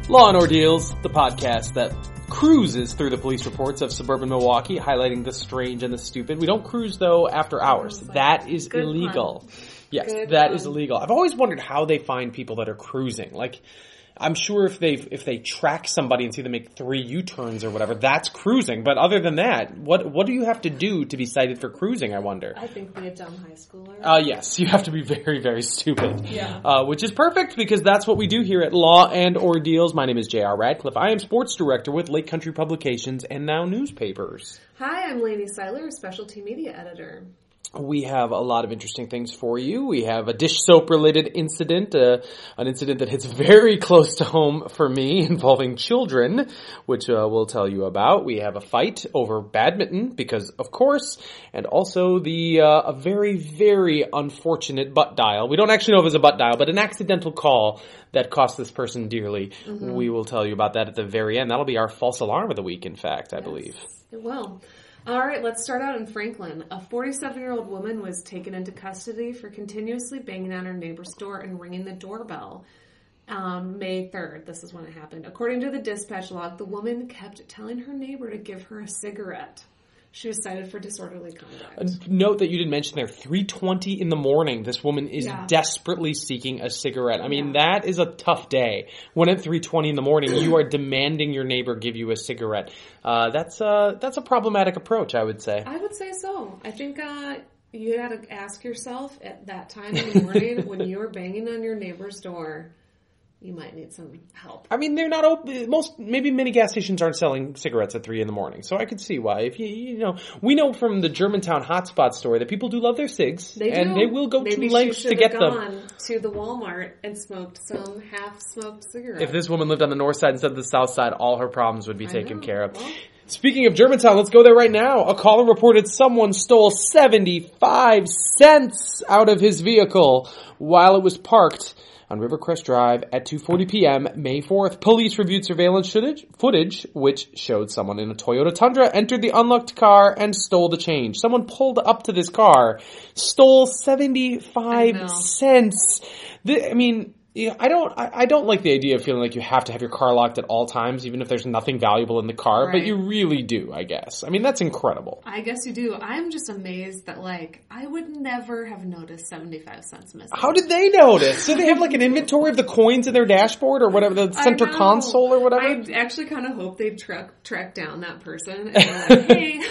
Law and Ordeals, the podcast that cruises through the police reports of suburban Milwaukee, highlighting the strange and the stupid. We don't cruise, though, after hours. That is illegal. Yes, that is illegal. I've always wondered how they find people that are cruising. Like, I'm sure if they track somebody and see them make 3 U-turns or whatever, that's cruising. But other than that, what do you have to do to be cited for cruising, I wonder? I think be a dumb high schooler. Yes, you have to be very, very stupid. Yeah. Which is perfect because that's what we do here at Law and Ordeals. My name is J.R. Radcliffe. I am sports director with Lake Country Publications and Now Newspapers. Hi, I'm Lainey Seiler, specialty media editor. We have a lot of interesting things for you. We have a dish soap related incident, an incident that hits very close to home for me involving children, which we'll tell you about. We have a fight over badminton because, of course, and also a very, very unfortunate butt dial. We don't actually know if it's a butt dial, but an accidental call that cost this person dearly. Mm-hmm. We will tell you about that at the very end. That'll be our false alarm of the week, in fact, I believe. It will. All right, let's start out in Franklin. A 47-year-old woman was taken into custody for continuously banging on her neighbor's door and ringing the doorbell. May 3rd, this is when it happened. According to the dispatch log, the woman kept telling her neighbor to give her a cigarette. She was cited for disorderly conduct. Note that you didn't mention there, 3:20 in the morning, this woman is desperately seeking a cigarette. I mean, that is a tough day. When at 3:20 in the morning, you are demanding your neighbor give you a cigarette. That's a problematic approach, I would say. I would say so. I think you got to ask yourself at that time in the morning when you're banging on your neighbor's door, you might need some help. I mean, they're not open. Maybe many gas stations aren't selling cigarettes at 3 in the morning, so I could see why. If we know from the Germantown hotspot story that people do love their cigs, and they will go to lengths to get them. Maybe she should have gone to the Walmart and smoked some half-smoked cigarettes. If this woman lived on the north side instead of the south side, all her problems would be taken care of. Well, speaking of Germantown, let's go there right now. A caller reported someone stole 75 cents out of his vehicle while it was parked on Rivercrest Drive at 2:40 p.m. May 4th. Police reviewed surveillance footage, which showed someone in a Toyota Tundra entered the unlocked car and stole the change. Someone pulled up to this car, stole 75 cents. I don't like the idea of feeling like you have to have your car locked at all times, even if there's nothing valuable in the car, right. But you really do, I guess. I mean, that's incredible. I guess you do. I'm just amazed that, I would never have noticed 75 cents missing. How did they notice? So they have, an inventory of the coins in their dashboard or whatever, the center console or whatever? I actually kind of hope they'd track down that person and be like, hey,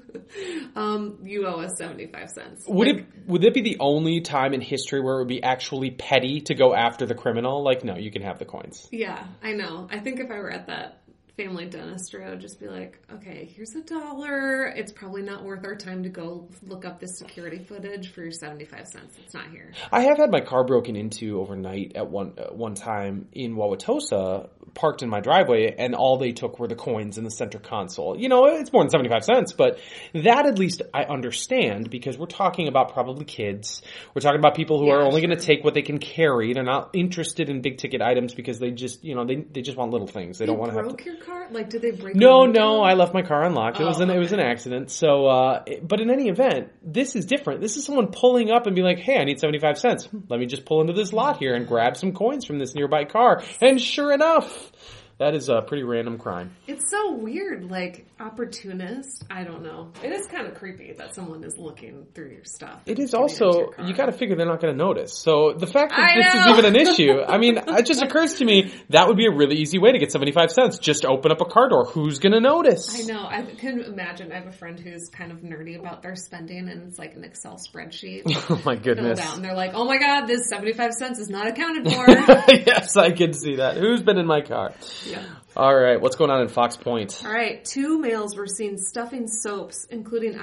you owe us 75 cents. Would it be the only time in history where it would be actually petty to go after the criminal? No, you can have the coins. Yeah, I know. I think if I were at that family dentistry, I would just be like, okay, here's $1. It's probably not worth our time to go look up this security footage for your 75 cents. It's not here. I have had my car broken into overnight at one time in Wauwatosa, parked in my driveway, and all they took were the coins in the center console. It's more than 75 cents, but that at least I understand because we're talking about probably kids. We're talking about people who are only going to take what they can carry. They're not interested in big ticket items because they just, they just want little things. They don't want to have to. Your car? Did they break? No, I left my car unlocked. It was an accident. So, but in any event, this is different. This is someone pulling up and being like, "Hey, I need 75 cents. Let me just pull into this lot here and grab some coins from this nearby car." And sure enough, that is a pretty random crime. It's so weird, opportunist. I don't know. It is kind of creepy that someone is looking through your stuff. It is also, you got to figure they're not going to notice. So the fact that this is even an issue, I mean, it just occurs to me that would be a really easy way to get 75 cents. Just open up a car door. Who's going to notice? I know. I can imagine. I have a friend who's kind of nerdy about their spending, and it's an Excel spreadsheet. Oh my goodness. And they're like, oh my God, this 75 cents is not accounted for. Yes, I can see that. Who's been in my car? Yeah. All right, what's going on in Fox Point? All right, 2 males were seen stuffing soaps, including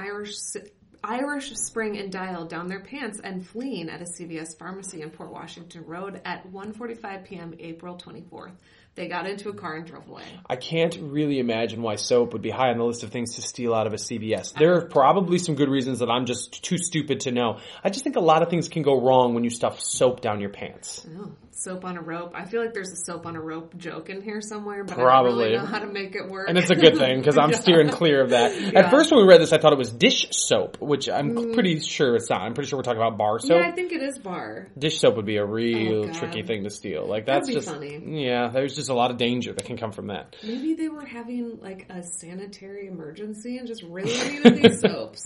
Irish Spring and Dial, down their pants and fleeing at a CVS pharmacy on Port Washington Road at 1:45 p.m. April 24th. They got into a car and drove away. I can't really imagine why soap would be high on the list of things to steal out of a CVS. There are probably some good reasons that I'm just too stupid to know. I just think a lot of things can go wrong when you stuff soap down your pants. Oh, soap on a rope. I feel like there's a soap on a rope joke in here somewhere, but probably. I don't really know how to make it work. And it's a good thing, because I'm steering clear of that. Yeah. At first when we read this, I thought it was dish soap, which I'm pretty sure it's not. I'm pretty sure we're talking about bar soap. Yeah, I think it is bar. Dish soap would be a real tricky thing to steal. That'd be just funny. Yeah, there's just a lot of danger that can come from that. Maybe they were having like a sanitary emergency and just really needed these soaps.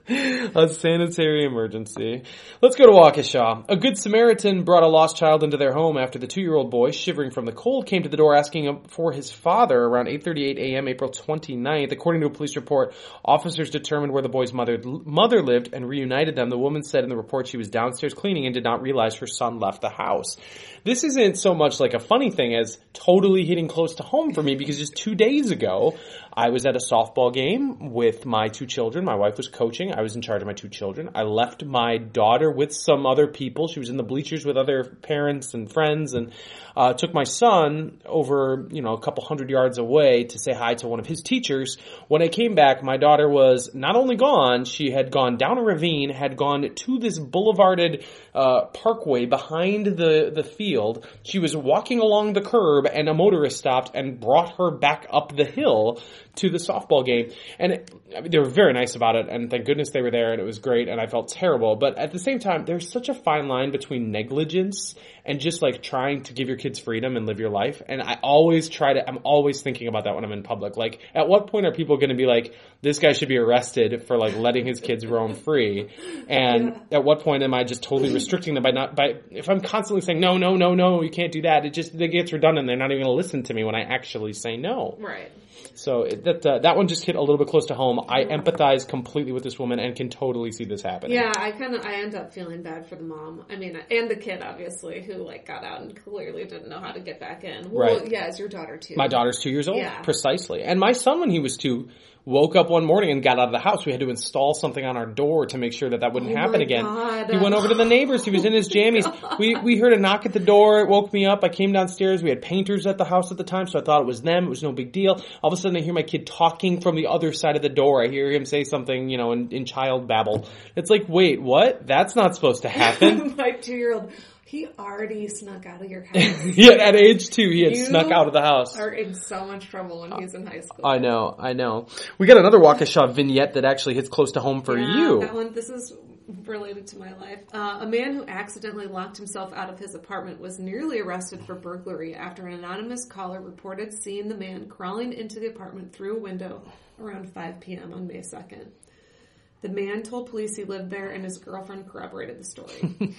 A sanitary emergency. Let's go to Waukesha. A Good Samaritan brought a lost child into their home after the 2-year-old boy, shivering from the cold, came to the door asking for his father around 8:38 a.m. April 29th. According to a police report, officers determined where the boy's mother lived and reunited them. The woman said in the report she was downstairs cleaning and did not realize her son left the house. This isn't so much like a funny thing as totally hitting close to home for me, because just 2 days ago, I was at a softball game with my 2 children. My wife was coaching. I was in charge of my 2 children. I left my daughter with some other people. She was in the bleachers with other parents and friends, and took my son over, a couple hundred yards away to say hi to one of his teachers. When I came back, my daughter was not only gone, she had gone down a ravine, had gone to this boulevarded parkway behind the field. She was walking along the curb, and a motorist stopped and brought her back up the hill to the softball game. And they were very nice about it, and thank goodness they were there, and it was great, and I felt terrible. But at the same time, there's such a fine line between negligence and just like trying to give your kids freedom and live your life. And I'm always thinking about that when I'm in public. Like, at what point are people going to be like, this guy should be arrested for like letting his kids roam free? And at what point am I just totally restricting them if I'm constantly saying, no, you can't do that, it gets redundant. They're not even going to listen to me when I actually say no. Right. So that one just hit a little bit close to home. I empathize completely with this woman and can totally see this happening. Yeah, I end up feeling bad for the mom. I mean, and the kid, obviously, who like got out and clearly didn't know how to get back in. Well, right. Yeah, it's your daughter too. My daughter's 2 years old. Yeah. Precisely. And my son, when he was 2, woke up one morning and got out of the house. We had to install something on our door to make sure that wouldn't happen again. God. He went over to the neighbors. He was in his jammies. We heard a knock at the door. It woke me up. I came downstairs. We had painters at the house at the time, so I thought it was them. It was no big deal. All of a sudden, I hear my kid talking from the other side of the door. I hear him say something, in child babble. It's like, wait, what? That's not supposed to happen. My 2-year-old... He already snuck out of your house. Yeah, at age 2, he had snuck out of the house. Are in so much trouble when he's in high school. I know. We got another Waukesha vignette that actually hits close to home for you. That one, this is related to my life. A man who accidentally locked himself out of his apartment was nearly arrested for burglary after an anonymous caller reported seeing the man crawling into the apartment through a window around 5 p.m. on May 2nd. The man told police he lived there, and his girlfriend corroborated the story.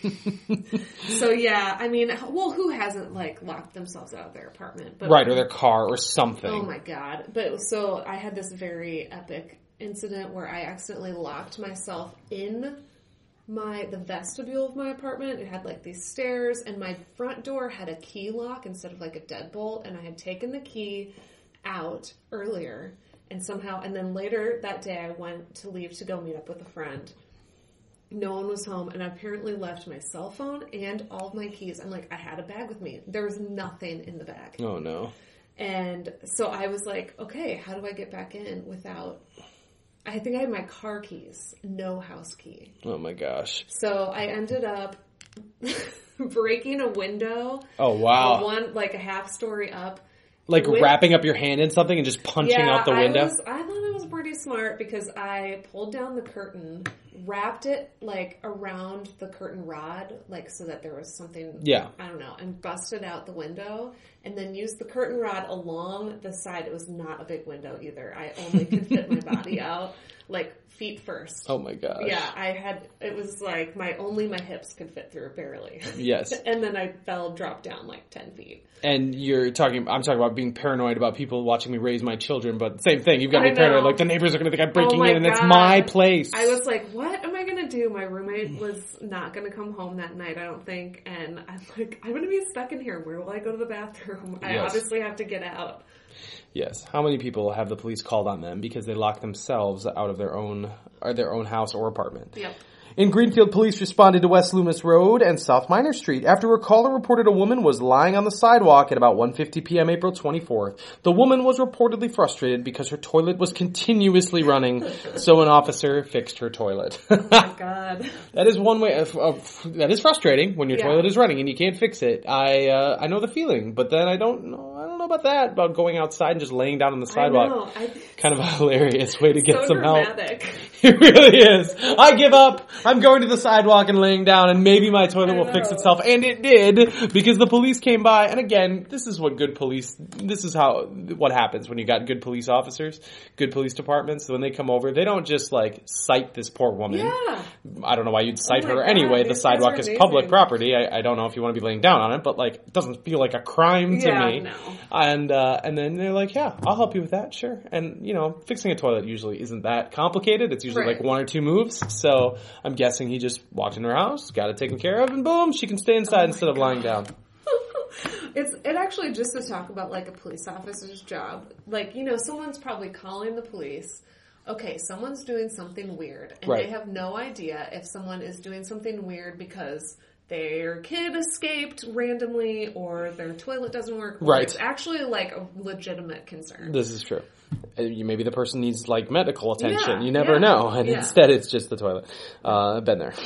So, yeah, I mean, well, who hasn't, locked themselves out of their apartment? But, right, or their car or something. Oh, my God. But, so, I had this very epic incident where I accidentally locked myself in the vestibule of my apartment. It had, these stairs, and my front door had a key lock instead of, a deadbolt, and I had taken the key out earlier. And then later that day, I went to leave to go meet up with a friend. No one was home, and I apparently left my cell phone and all of my keys. I had a bag with me. There was nothing in the bag. Oh, no. And so I was like, okay, how do I get back in without... I think I had my car keys, no house key. Oh, my gosh. So I ended up breaking a window. Oh, wow. A half story up. Wrapping up your hand in something and just punching out the window? I thought I was pretty smart because I pulled down the curtain, wrapped it, around the curtain rod, so that there was something, I don't know, and busted out the window, and then used the curtain rod along the side. It was not a big window either. I only could fit my body out, feet first. Oh my gosh. Yeah, it was my hips could fit through barely. Yes. And then I dropped down 10 feet. And I'm talking about being paranoid about people watching me raise my children, but same thing. You've got to be paranoid. The neighbors are going to think I'm breaking in, and it's my place. I was like, what am I going to do? My roommate was not going to come home that night, I don't think. And I'm like, I'm going to be stuck in here. Where will I go to the bathroom? I obviously have to get out. Yes. How many people have the police called on them because they locked themselves out of their own house or apartment? Yep. In Greenfield, police responded to West Loomis Road and South Minor Street after a caller reported a woman was lying on the sidewalk at about 1:50 p.m. April 24th. The woman was reportedly frustrated because her toilet was continuously running, so an officer fixed her toilet. Oh my God. That is one way that is frustrating when your toilet is running and you can't fix it. I know the feeling, but then I don't know about that, about going outside and just laying down on the sidewalk. I know. Kind of a hilarious way to get so some dramatic. help. It really is. I give up. I'm going to the sidewalk and laying down, and maybe my toilet will fix itself. And it did, because the police came by. And again, this is what what happens when you got good police officers, good police departments. When they come over, they don't just like cite this poor woman. Yeah. I don't know why you'd cite her God, anyway. The these sidewalk guys is are amazing. public property. I don't know if you want to be laying down on it, but like, it doesn't feel like a crime to me. No. And then they're like, yeah, I'll help you with that, sure. And fixing a toilet usually isn't that complicated. It's usually like 1 or 2 moves. So I'm guessing he just walked in her house, got it taken care of, and boom, she can stay inside instead of lying down. It actually, just to talk about like a police officer's job, like, someone's probably calling the police. Okay, someone's doing something weird, and they have no idea if someone is doing something weird because their kid escaped randomly or their toilet doesn't work. Right. It's actually like a legitimate concern. This is true. Maybe the person needs like medical attention. You never know. And instead it's just the toilet. I've been there.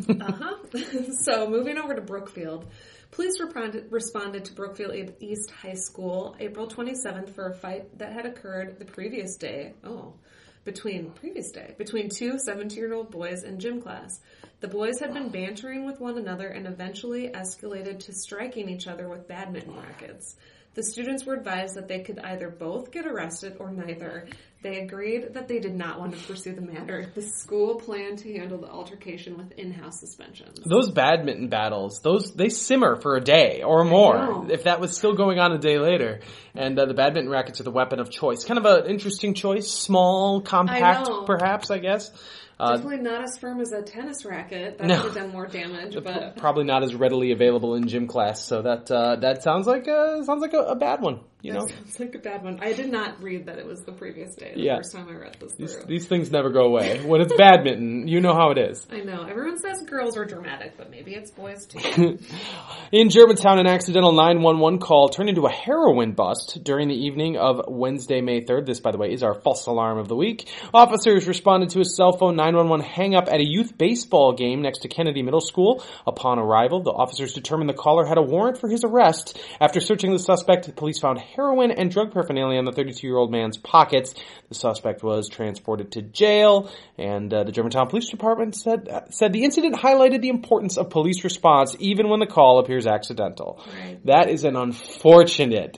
So moving over to Brookfield. Police responded to Brookfield East High School April 27th for a fight that had occurred the previous day. Between two 17-year-old boys in gym class. The boys had been bantering with one another and eventually escalated to striking each other with badminton rackets. The students were advised that they could either both get arrested or neither. They agreed that they did not want to pursue the matter. The school planned to handle the altercation with in-house suspensions. Those badminton battles, they simmer for a day or more, if that was still going on a day later. And the badminton rackets are the weapon of choice. Kind of an interesting choice. Small, compact, perhaps, I guess. Definitely not as firm as a tennis racket. That would have done more damage, but probably not as readily available in gym class. So that sounds like a bad one. Sounds like a bad one. I did not read that it was the previous day. The first time I read this through. These things never go away. When it's badminton, you know how it is. I know. Everyone says girls are dramatic, but maybe it's boys too. In Germantown, an accidental 911 call turned into a heroin bust during the evening of Wednesday, May 3rd. This, by the way, is our false alarm of the week. Officers responded to a cell phone 911 hang-up at a youth baseball game next to Kennedy Middle School. Upon arrival, the officers determined the caller had a warrant for his arrest. After searching the suspect, the police found heroin and drug paraphernalia in the 32-year-old man's pockets. The suspect was transported to jail, and the Germantown Police Department said the incident highlighted the importance of police response even when the call appears accidental. Right. That is an unfortunate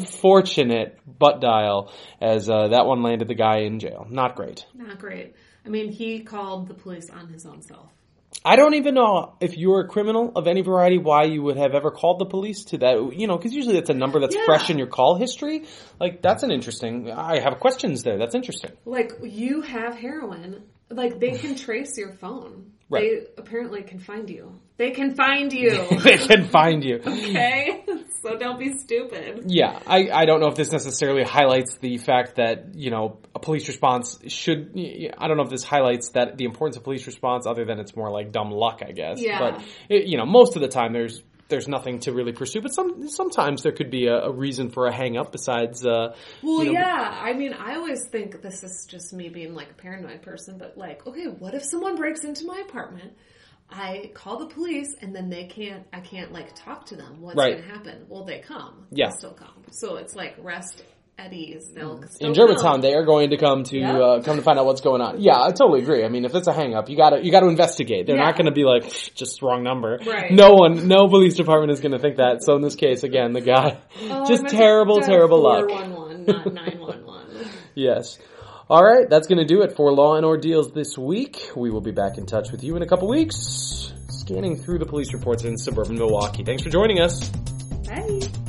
butt dial, as that one landed the guy in jail. Not great. Not great. I mean, he called the police on his own self. I don't even know if you're a criminal of any variety why you would have ever called the police to that, because usually it's a number that's fresh in your call history. Like, that's I have questions there. That's interesting. Like, you have heroin. Like, they can trace your phone. Right. They apparently can find you. They can find you. They can find you. Okay? So don't be stupid. Yeah. I don't know if this necessarily highlights the fact that, a police response I don't know if this highlights that the importance of police response other than it's more like dumb luck, I guess. Yeah. But, most of the time there's nothing to really pursue, but sometimes there could be a reason for a hang up besides, yeah. I mean, I always think this is just me being like a paranoid person, but like, okay, what if someone breaks into my apartment? I call the police and then I can't like talk to them. What's going to happen? Well, they come. Yeah. They'll still come. So it's like rest at ease. They'll still in Germantown, they are going to come to find out what's going on. Yeah, I totally agree. I mean, if it's a hang up, you gotta investigate. They're not going to be like, just wrong number. Right. No police department is going to think that. So in this case, again, the guy, just terrible luck. 411, not 911. Yes. All right, that's going to do it for Law and Ordeals this week. We will be back in touch with you in a couple weeks, scanning through the police reports in suburban Milwaukee. Thanks for joining us. Bye.